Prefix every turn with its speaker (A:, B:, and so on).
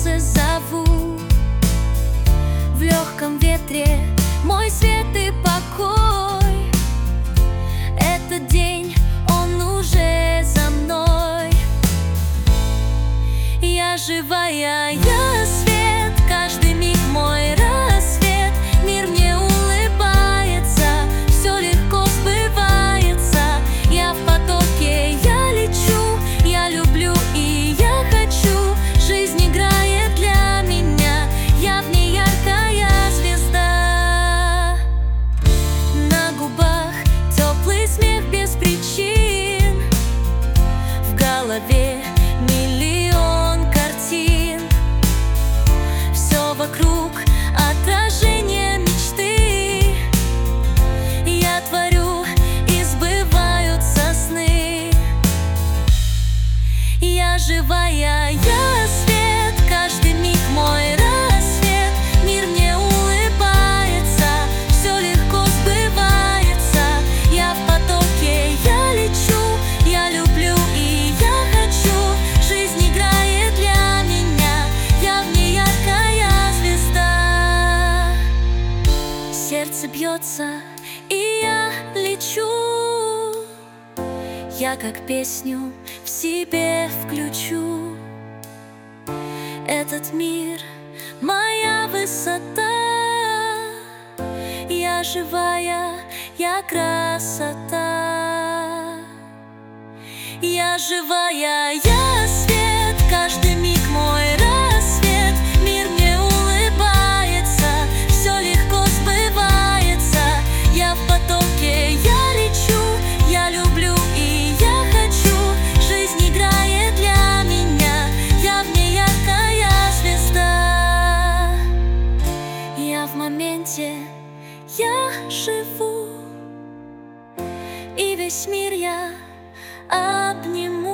A: солнце зову, в легком ветре мой свет и покой. Этот день, он уже за мной. Я живая, я свет, каждый миг мой рассвет. Мир мне улыбается, все легко сбывается. Я в потоке, я лечу, я люблю и я хочу. Жизнь играет для меня, я в ней яркая звезда. На губах теплый смех без причин, в голове миллион картин. Все вокруг отражение мечты. Я творю, и сбываются сны. Я живая, я свет, каждый миг мой рассвет. Мир мне улыбается, все легко сбывается. Я в потоке, я лечу, я люблю и я хочу. Жизнь играет для меня, я в ней яркая звезда. Сердце бьется, и я лечу. Я как песню в себе включу. Этот мир — моя высота. Я живая, я красота. Я живая, я свет, каждый миг мой рассвет. Мир мне улыбается, все легко сбывается. Я в потоке, я лечу, я люблю и я хочу. Жизнь играет для меня, я в ней яркая звезда. Я в моменте, я живу, и весь мир я обниму.